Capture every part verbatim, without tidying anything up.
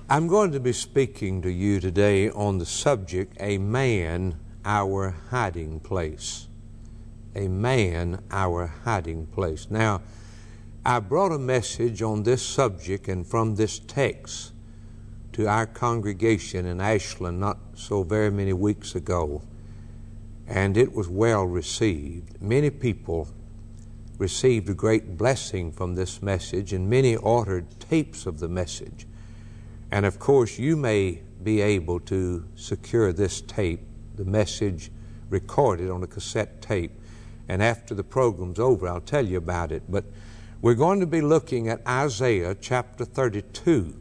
I'm going to be speaking to you today on the subject, a man, our hiding place. A man, our hiding place. Now, I brought a message on this subject and from this text to our congregation in Ashland not so very many weeks ago, and it was well received. Many people received a great blessing from this message, and many ordered tapes of the message. And of course, you may be able to secure this tape, the message recorded on a cassette tape. And after the program's over, I'll tell you about it. But we're going to be looking at Isaiah chapter thirty-two.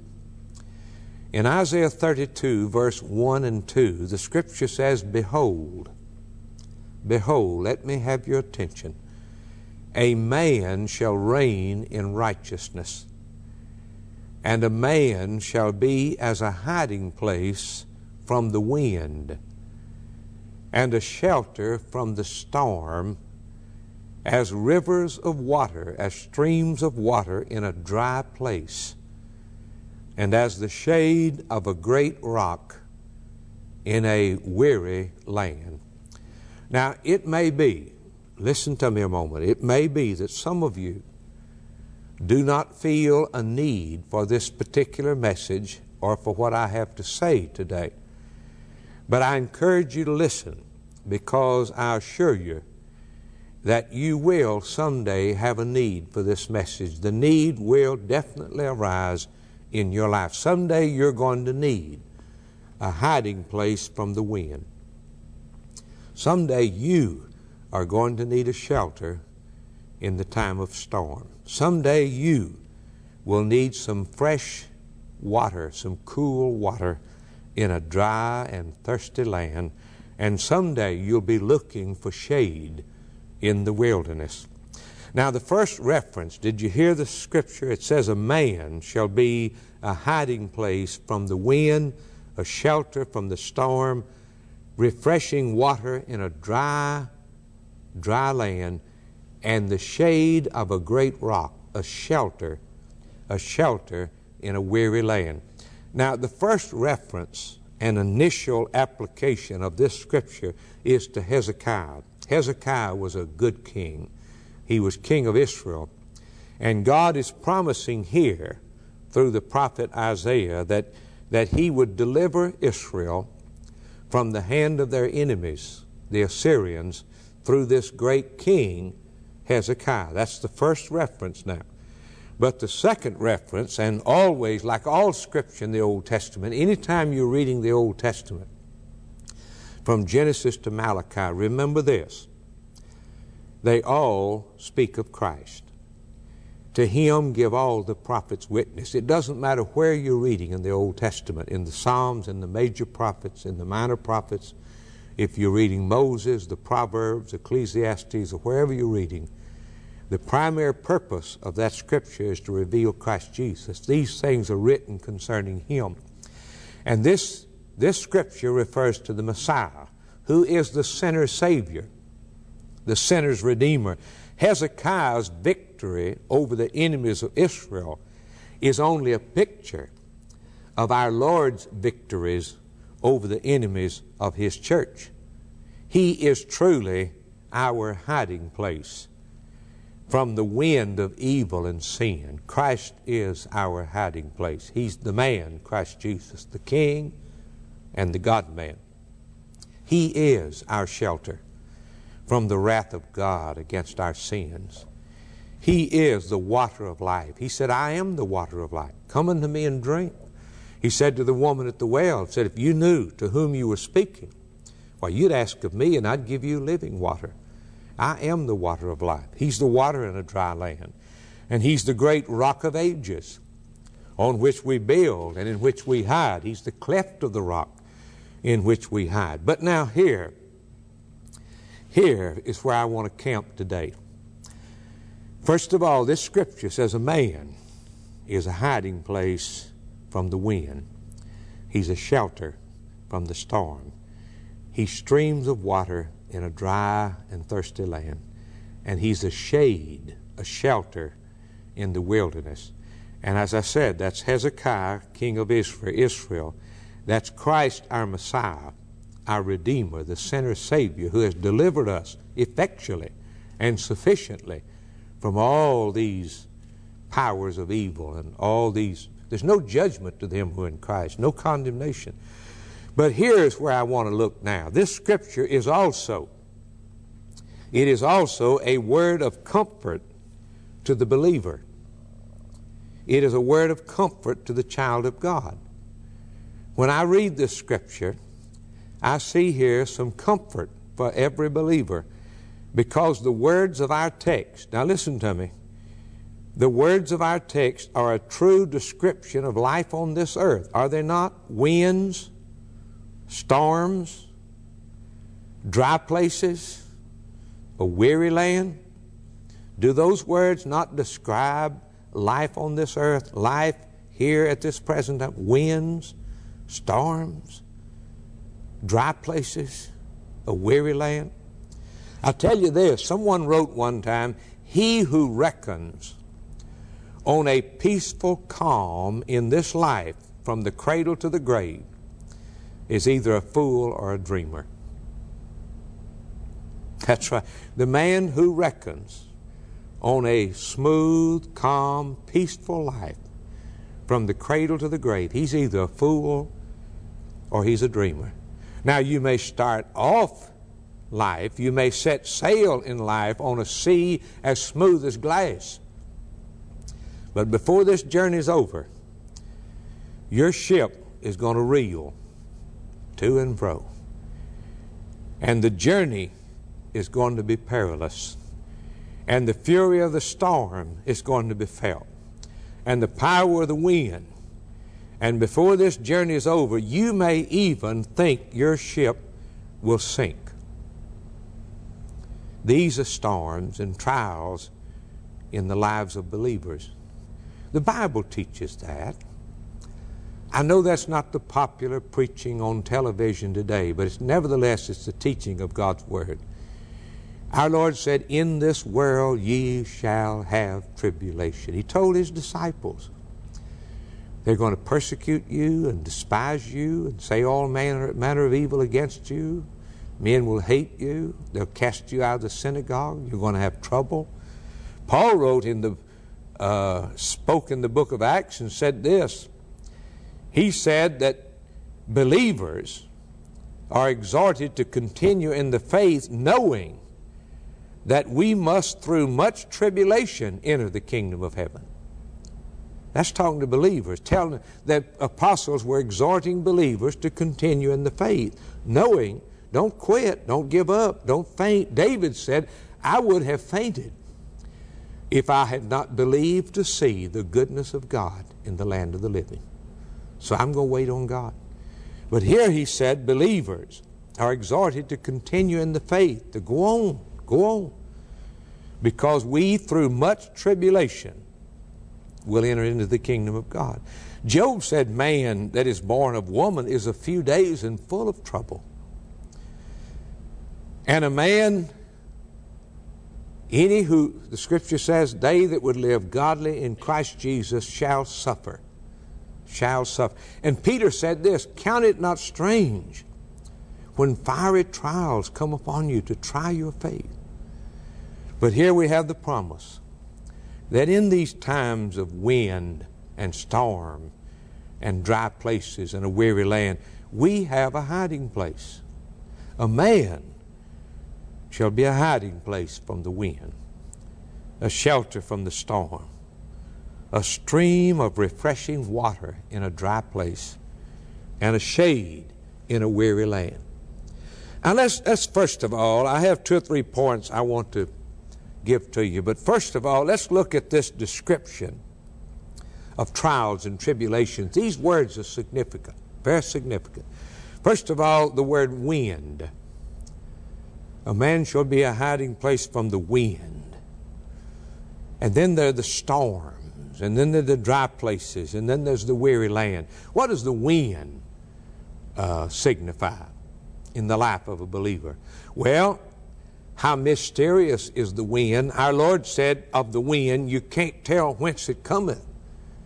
In Isaiah thirty-two, verse one and two, the scripture says, Behold, behold, let me have your attention. A man shall reign in righteousness, and a man shall be as a hiding place from the wind, and a shelter from the storm, as rivers of water, as streams of water in a dry place, and as the shade of a great rock in a weary land. Now, it may be, listen to me a moment, it may be that some of you do not feel a need for this particular message or for what I have to say today. But I encourage you to listen, because I assure you that you will someday have a need for this message. The need will definitely arise in your life. Someday you're going to need a hiding place from the wind. Someday you are going to need a shelter in the time of storm. Someday you will need some fresh water, some cool water in a dry and thirsty land, and someday you'll be looking for shade in the wilderness. Now, the first reference, did you hear the scripture? It says, a man shall be a hiding place from the wind, a shelter from the storm, refreshing water in a dry, dry land, and the shade of a great rock, a shelter, a shelter in a weary land. Now, the first reference and initial application of this scripture is to Hezekiah. Hezekiah was a good king. He was king of Israel. And God is promising here, through the prophet Isaiah, that, that he would deliver Israel from the hand of their enemies, the Assyrians, through this great king, Hezekiah. That's the first reference now. But the second reference, and always, like all scripture in the Old Testament, anytime you're reading the Old Testament, from Genesis to Malachi, remember this: they all speak of Christ. To him give all the prophets witness. It doesn't matter where you're reading in the Old Testament, in the Psalms, in the major prophets, in the minor prophets, if you're reading Moses, the Proverbs, Ecclesiastes, or wherever you're reading, the primary purpose of that scripture is to reveal Christ Jesus. These things are written concerning him. And this, this scripture refers to the Messiah, who is the sinner's Savior, the sinner's Redeemer. Hezekiah's victory over the enemies of Israel is only a picture of our Lord's victories over the enemies of his church. He is truly our hiding place from the wind of evil and sin. Christ is our hiding place. He's the man, Christ Jesus, the King and the God-man. He is our shelter from the wrath of God against our sins. He is the water of life. He said, I am the water of life. Come unto me and drink. He said to the woman at the well, said, if you knew to whom you were speaking, well, you'd ask of me and I'd give you living water. I am the water of life. He's the water in a dry land. And he's the great rock of ages on which we build and in which we hide. He's the cleft of the rock in which we hide. But now here, here is where I want to camp today. First of all, this scripture says a man is a hiding place from the wind. He's a shelter from the storm. He's streams of water in a dry and thirsty land. And he's a shade, a shelter in the wilderness. And as I said, that's Hezekiah, king of Israel. That's Christ, our Messiah, our Redeemer, the sinner Savior, who has delivered us effectually and sufficiently from all these powers of evil and all these. There's no judgment to them who are in Christ, no condemnation. But here's where I want to look now. This scripture is also, it is also a word of comfort to the believer. It is a word of comfort to the child of God. When I read this scripture, I see here some comfort for every believer, because the words of our text, now listen to me, the words of our text are a true description of life on this earth, are they not? Winds, storms, dry places, a weary land. Do those words not describe life on this earth, life here at this present time? Winds, storms, dry places, a weary land. I'll tell you this, someone wrote one time, he who reckons on a peaceful calm in this life from the cradle to the grave is either a fool or a dreamer. That's right. The man who reckons on a smooth, calm, peaceful life from the cradle to the grave, he's either a fool or he's a dreamer. Now, you may start off life, you may set sail in life on a sea as smooth as glass. But before this journey is over, your ship is going to reel to and fro. And the journey is going to be perilous. And the fury of the storm is going to be felt. And the power of the wind. And before this journey is over, you may even think your ship will sink. These are storms and trials in the lives of believers. The Bible teaches that. I know that's not the popular preaching on television today, but it's nevertheless it's the teaching of God's Word. Our Lord said, in this world ye shall have tribulation. He told His disciples, they're going to persecute you and despise you and say all manner, manner of evil against you. Men will hate you. They'll cast you out of the synagogue. You're going to have trouble. Paul wrote in the, uh, spoke in the book of Acts and said this. He said that believers are exhorted to continue in the faith, knowing that we must through much tribulation enter the kingdom of heaven. That's talking to believers, telling that apostles were exhorting believers to continue in the faith, knowing, don't quit, don't give up, don't faint. David said, I would have fainted if I had not believed to see the goodness of God in the land of the living. So I'm going to wait on God. But here he said believers are exhorted to continue in the faith, to go on, go on. Because we through much tribulation will enter into the kingdom of God. Job said man that is born of woman is a few days and full of trouble. And a man, any who, the scripture says, they that would live godly in Christ Jesus shall suffer. Shall suffer. And Peter said this, count it not strange when fiery trials come upon you to try your faith. But here we have the promise that in these times of wind and storm and dry places and a weary land, we have a hiding place. A man shall be a hiding place from the wind, a shelter from the storm, a stream of refreshing water in a dry place, and a shade in a weary land. Now let's, let's first of all, I have two or three points I want to give to you. But first of all, let's look at this description of trials and tribulations. These words are significant, very significant. First of all, the word wind. A man shall be a hiding place from the wind. And then there are the storms. And then there are the dry places. And then there's the weary land. What does the wind uh, signify in the life of a believer? Well, how mysterious is the wind. Our Lord said of the wind, you can't tell whence it cometh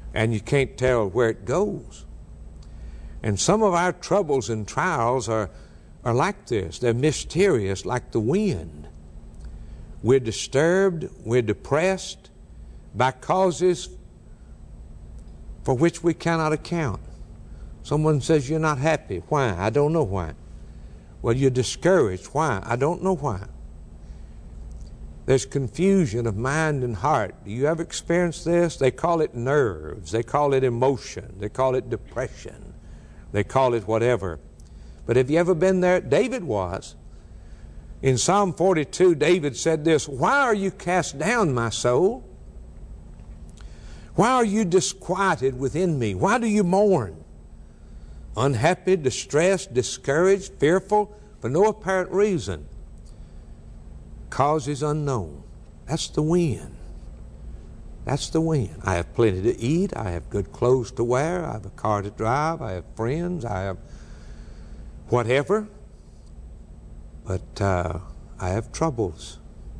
and you can't tell where it goes. And some of our troubles and trials are, are like this. They're mysterious, like the wind. We're disturbed, we're depressed by causes for which we cannot account. Someone says you're not happy. Why? I don't know why. Well, you're discouraged. Why? I don't know why. There's confusion of mind and heart. Do you ever experience this? They call it nerves. They call it emotion. They call it depression. They call it whatever. But have you ever been there? David was. In Psalm forty-two, David said this, "Why are you cast down, my soul? Why are you disquieted within me? Why do you mourn? Unhappy, distressed, discouraged, fearful, for no apparent reason. Cause is unknown." That's the wind. That's the wind. I have plenty to eat. I have good clothes to wear. I have a car to drive. I have friends. I have whatever. But uh, I have troubles.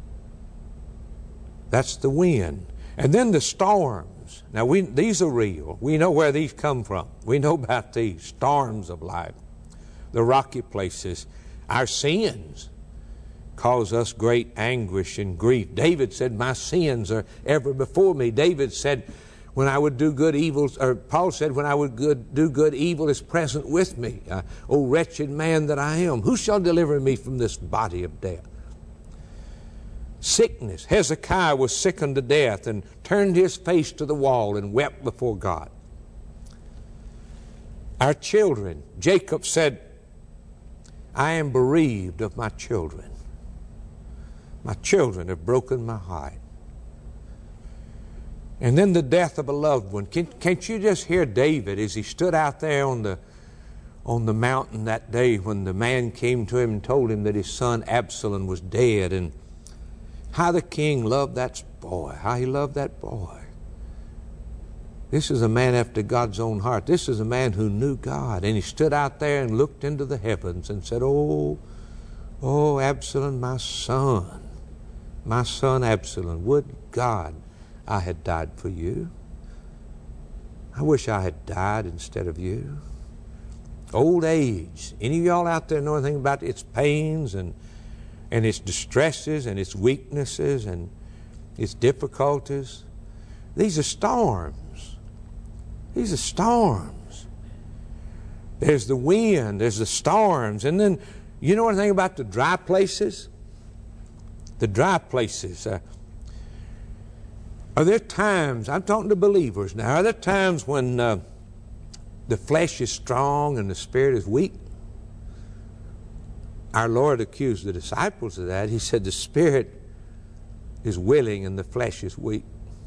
That's the wind. And then the storms. Now, we, these are real. We know where these come from. We know about these storms of life. The rocky places. Our sins cause us great anguish and grief. David said, "My sins are ever before me." David said, when I would do good, evil, or Paul said, when I would good, do good, evil is present with me. Uh, O wretched man that I am, who shall deliver me from this body of death? Sickness. Hezekiah was sick unto death and turned his face to the wall and wept before God. Our children. Jacob said, "I am bereaved of my children. My children have broken my heart." And then the death of a loved one. Can, can't you just hear David as he stood out there on the, on the mountain that day when the man came to him and told him that his son Absalom was dead, and how the king loved that boy, how he loved that boy. This is a man after God's own heart. This is a man who knew God. And he stood out there and looked into the heavens and said, "Oh, oh, Absalom, my son, my son Absalom, would God I had died for you. I wish I had died instead of you." Old age. Any of y'all out there know anything about its pains and, and its distresses and its weaknesses and its difficulties? These are storms. These are storms. There's the wind, there's the storms, and then you know anything about the dry places? The dry places. Uh, Are there times, I'm talking to believers now, are there times when uh, the flesh is strong and the spirit is weak? Our Lord accused the disciples of that. He said the spirit is willing and the flesh is weak.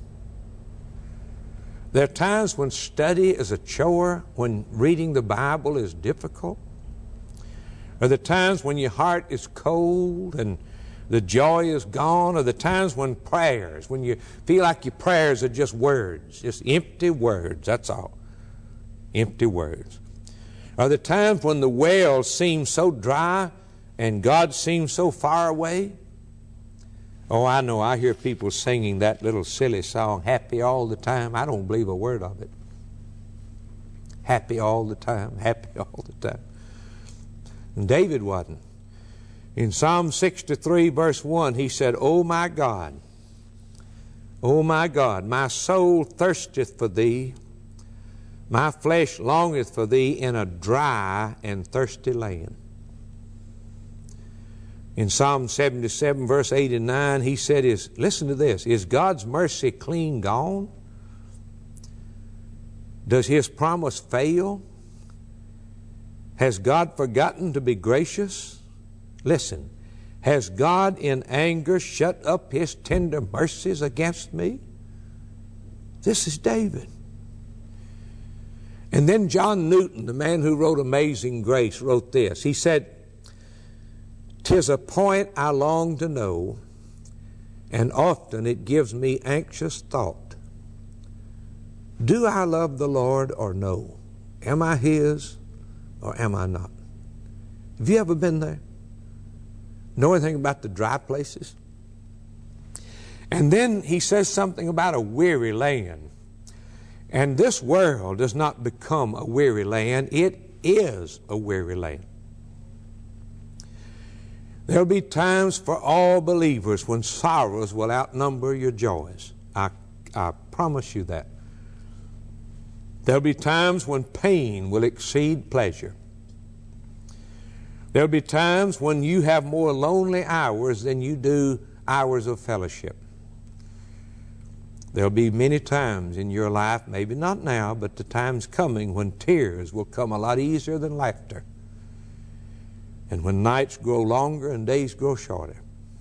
There are times when study is a chore, when reading the Bible is difficult. Are there times when your heart is cold and the joy is gone? Or the times when prayers, when you feel like your prayers are just words, just empty words, that's all. Empty words. Are there times when the well seems so dry and God seems so far away? Oh, I know, I hear people singing that little silly song, "Happy all the time." I don't believe a word of it. Happy all the time, happy all the time. And David wasn't. In Psalm sixty-three, verse one, he said, "O my God, O my God, my soul thirsteth for thee, my flesh longeth for thee in a dry and thirsty land." In Psalm seventy-seven, verse eight and nine, he said, "Is listen to this, is God's mercy clean gone? Does His promise fail? Has God forgotten to be gracious? Listen, has God in anger shut up His tender mercies against me?" This is David. And then John Newton, the man who wrote Amazing Grace, wrote this. He said, "'Tis a point I long to know, and often it gives me anxious thought. Do I love the Lord or no? Am I His or am I not?" Have you ever been there? Know anything about the dry places? And then he says something about a weary land. And this world does not become a weary land. It is a weary land. There'll be times for all believers when sorrows will outnumber your joys. I, I promise you that. There'll be times when pain will exceed pleasure. There'll be times when you have more lonely hours than you do hours of fellowship. There'll be many times in your life, maybe not now, but the time's coming when tears will come a lot easier than laughter. And when nights grow longer and days grow shorter.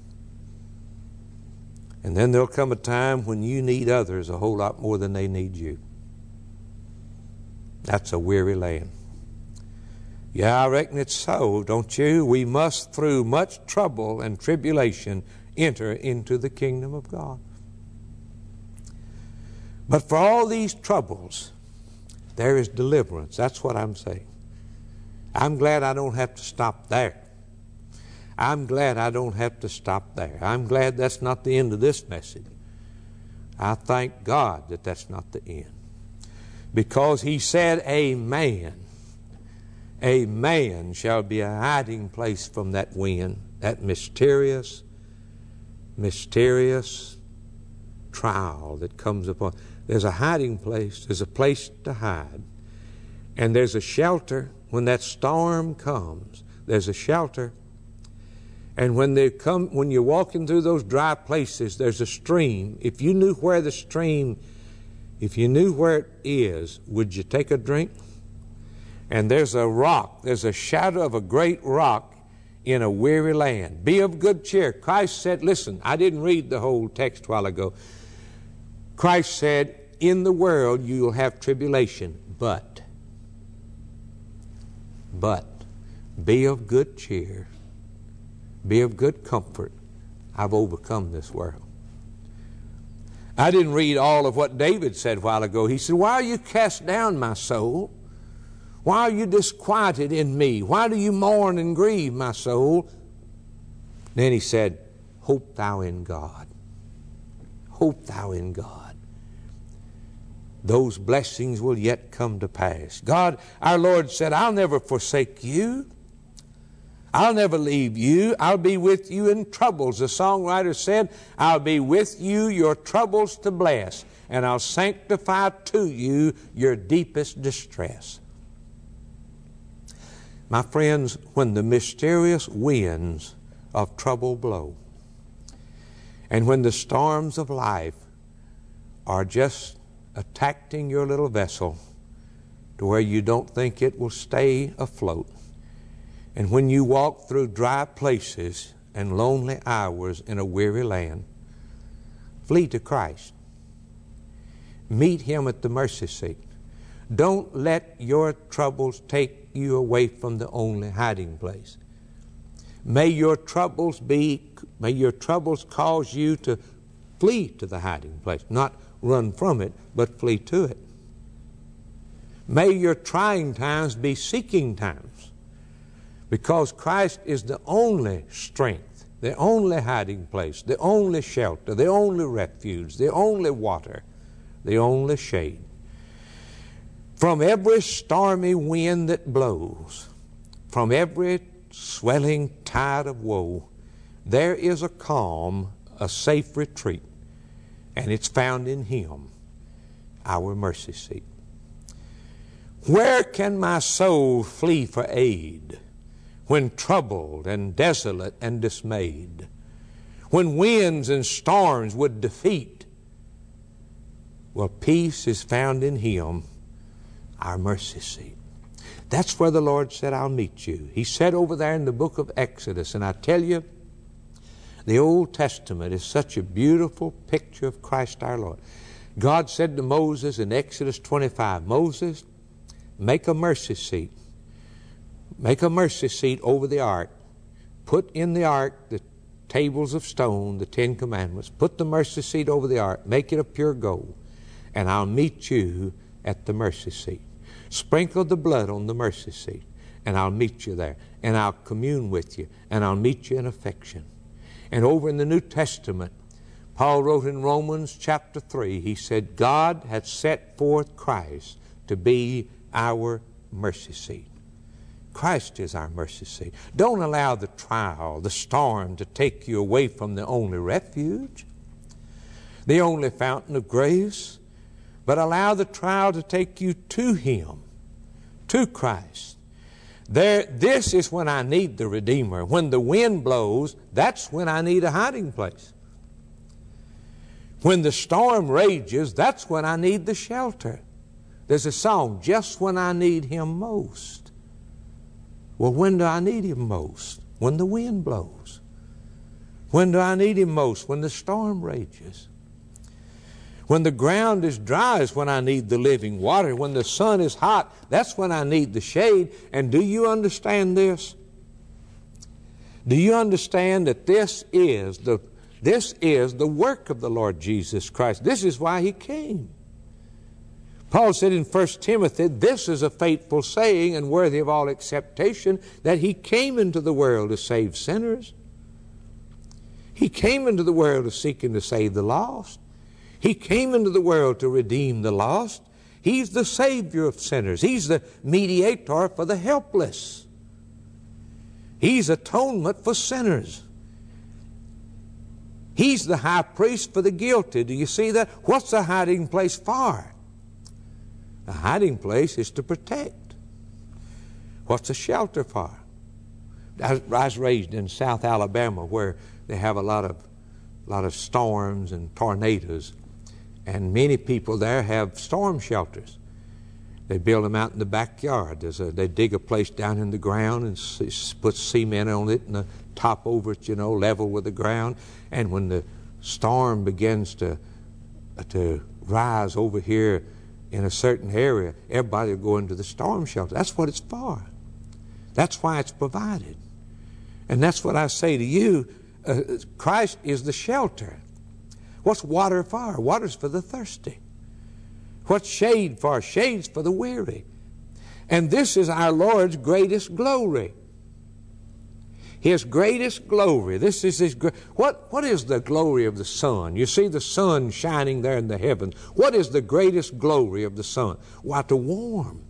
And then there'll come a time when you need others a whole lot more than they need you. That's a weary land. Yeah, I reckon it's so, don't you? We must, through much trouble and tribulation, enter into the kingdom of God. But for all these troubles, there is deliverance. That's what I'm saying. I'm glad I don't have to stop there. I'm glad I don't have to stop there. I'm glad that's not the end of this message. I thank God that that's not the end. Because He said, a man, a man shall be a hiding place from that wind, that mysterious, mysterious trial that comes upon. There's a hiding place. There's a place to hide. And there's a shelter when that storm comes. There's a shelter. And when they come, when you're walking through those dry places, there's a stream. If you knew where the stream, if you knew where it is, would you take a drink? And there's a rock. There's a shadow of a great rock in a weary land. Be of good cheer. Christ said, listen, I didn't read the whole text a while ago. Christ said, in the world you will have tribulation, but, but, be of good cheer, be of good comfort. I've overcome this world. I didn't read all of what David said a while ago. He said, why are you cast down, my soul? Why are you disquieted in me? Why do you mourn and grieve, my soul? Then he said, hope thou in God. Hope thou in God. Those blessings will yet come to pass. God, our Lord said, I'll never forsake you. I'll never leave you. I'll be with you in troubles. The songwriter said, I'll be with you your troubles to bless, and I'll sanctify to you your deepest distress. My friends, when the mysterious winds of trouble blow, and when the storms of life are just attacking your little vessel to where you don't think it will stay afloat, and when you walk through dry places and lonely hours in a weary land, flee to Christ. Meet Him at the mercy seat. Don't let your troubles take you away from the only hiding place. May your troubles be, may your troubles cause you to flee to the hiding place, not run from it, but flee to it. May your trying times be seeking times, because Christ is the only strength, the only hiding place, the only shelter, the only refuge, the only water, the only shade. From every stormy wind that blows, from every swelling tide of woe, there is a calm, a safe retreat, and it's found in Him, our mercy seat. Where can my soul flee for aid when troubled and desolate and dismayed, when winds and storms would defeat? Well, peace is found in Him, our mercy seat. That's where the Lord said, I'll meet you. He said over there in the book of Exodus, and I tell you, the Old Testament is such a beautiful picture of Christ our Lord. God said to Moses in Exodus twenty-five, Moses, make a mercy seat. Make a mercy seat over the ark. Put in the ark the tables of stone, the Ten Commandments. Put the mercy seat over the ark. Make it of pure gold. And I'll meet you at the mercy seat. Sprinkle the blood on the mercy seat, and I'll meet you there. And I'll commune with you, and I'll meet you in affection. And over in the New Testament, Paul wrote in Romans chapter three, he said, God hath set forth Christ to be our mercy seat. Christ is our mercy seat. Don't allow the trial, the storm to take you away from the only refuge, the only fountain of grace, but allow the trial to take you to Him, to Christ. There, this is when I need the Redeemer. When the wind blows, that's when I need a hiding place. When the storm rages, that's when I need the shelter. There's a song, just when I need Him most. Well, when do I need Him most? When the wind blows. When do I need Him most? When the storm rages. When the ground is dry is when I need the living water. When the sun is hot, that's when I need the shade. And do you understand this? Do you understand that this is the, this is the work of the Lord Jesus Christ? This is why He came. Paul said in First Timothy, this is a faithful saying and worthy of all acceptation, that He came into the world to save sinners. He came into the world to seek and to save the lost. He came into the world to redeem the lost. He's the Savior of sinners. He's the mediator for the helpless. He's atonement for sinners. He's the high priest for the guilty. Do you see that? What's the hiding place for? A hiding place is to protect. What's a shelter for? I was raised in South Alabama, where they have a lot of, lot of storms and tornadoes. And many people there have storm shelters. They build them out in the backyard. There's a, they dig a place down in the ground and c- put cement on it and the top over it, you know, level with the ground. And when the storm begins to, to rise over here in a certain area, everybody will go into the storm shelter. That's what it's for. That's why it's provided. And that's what I say to you. Uh, Christ is the shelter. What's water for? Water's for the thirsty. What's shade for? Shade's for the weary. And this is our Lord's greatest glory. His greatest glory. This is His. What, what is the glory of the sun? You see the sun shining there in the heavens. What is the greatest glory of the sun? Why, to warm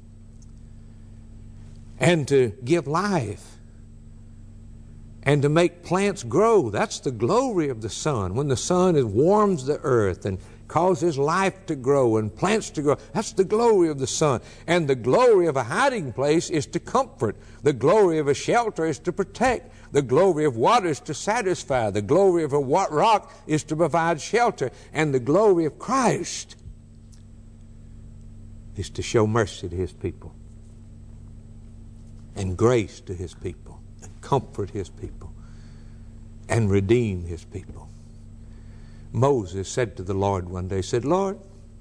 and to give life and to make plants grow. That's the glory of the sun. When the sun is, warms the earth and causes life to grow and plants to grow. That's the glory of the sun. And the glory of a hiding place is to comfort. The glory of a shelter is to protect. The glory of water is to satisfy. The glory of a rock is to provide shelter. And the glory of Christ is to show mercy to His people and grace to His people and comfort His people and redeem His people. Moses said to the Lord one day, said, Lord,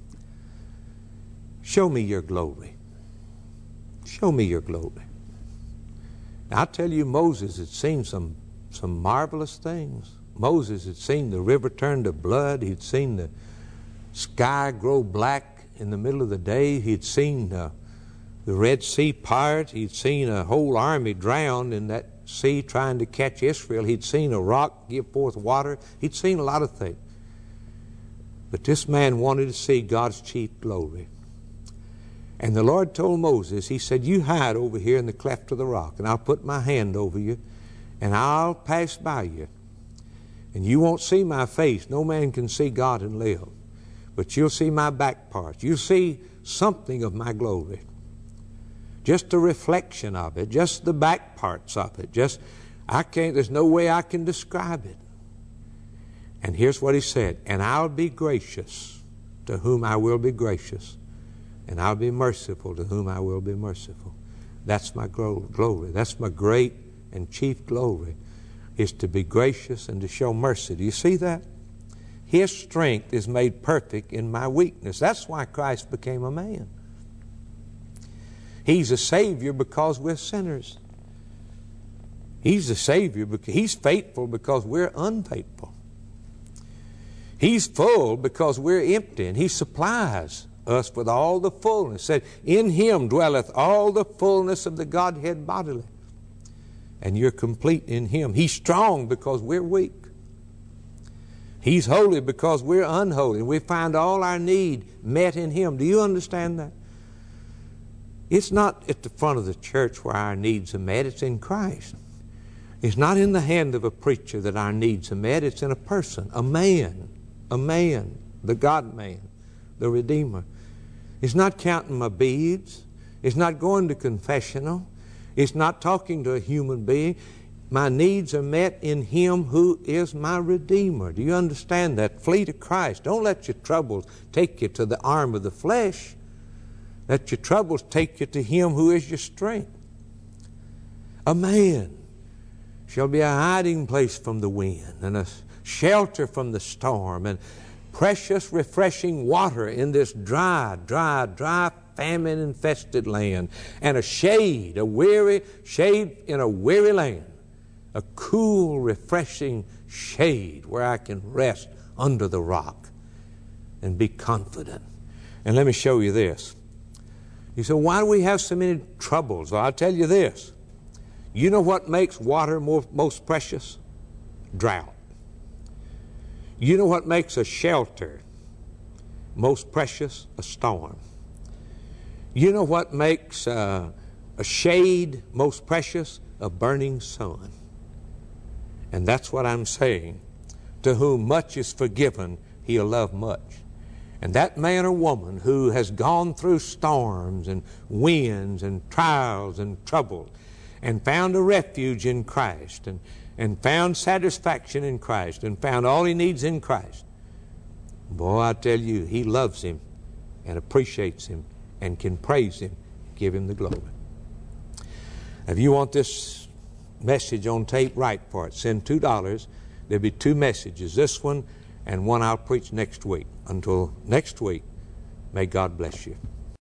show me your glory. Show me your glory. Now, I tell you, Moses had seen some, some marvelous things. Moses had seen the river turn to blood. He'd seen the sky grow black in the middle of the day. He'd seen uh, the Red Sea part. He'd seen a whole army drowned in that sea trying to catch Israel. He'd seen a rock give forth water. He'd seen a lot of things. But this man wanted to see God's chief glory. And the Lord told Moses, He said, you hide over here in the cleft of the rock, and I'll put my hand over you, and I'll pass by you. And you won't see my face. No man can see God and live. But you'll see my back parts. You'll see something of my glory. Just a reflection of it. Just the back parts of it. Just, I can't, there's no way I can describe it. And here's what He said, and I'll be gracious to whom I will be gracious, and I'll be merciful to whom I will be merciful. That's my glory. That's my great and chief glory, is to be gracious and to show mercy. Do you see that? His strength is made perfect in my weakness. That's why Christ became a man. He's a Savior because we're sinners. He's a Savior because He's faithful because we're unfaithful. He's full because we're empty, and He supplies us with all the fullness. Said, in Him dwelleth all the fullness of the Godhead bodily. And you're complete in Him. He's strong because we're weak. He's holy because we're unholy. We find all our need met in Him. Do you understand that? It's not at the front of the church where our needs are met. It's in Christ. It's not in the hand of a preacher that our needs are met. It's in a person, a man, a man, the God-man, the Redeemer. It's not counting my beads. It's not going to confessional. It's not talking to a human being. My needs are met in Him who is my Redeemer. Do you understand that? Flee to Christ. Don't let your troubles take you to the arm of the flesh. Let your troubles take you to Him who is your strength. A man shall be a hiding place from the wind and a shelter from the storm and precious refreshing water in this dry, dry, dry, famine-infested land, and a shade, a weary shade in a weary land, a cool, refreshing shade where I can rest under the rock and be confident. And let me show you this. You say, why do we have so many troubles? Well, I'll tell you this. You know what makes water more, most precious? Drought. You know what makes a shelter most precious? A storm. You know what makes uh, a shade most precious? A burning sun. And that's what I'm saying. To whom much is forgiven, he'll love much. And that man or woman who has gone through storms and winds and trials and troubles and found a refuge in Christ and, and found satisfaction in Christ and found all he needs in Christ, boy, I tell you, he loves him and appreciates him and can praise him, give him the glory. If you want this message on tape, write for it. Send two dollars. There'll be two messages, this one and one I'll preach next week. Until next week, may God bless you.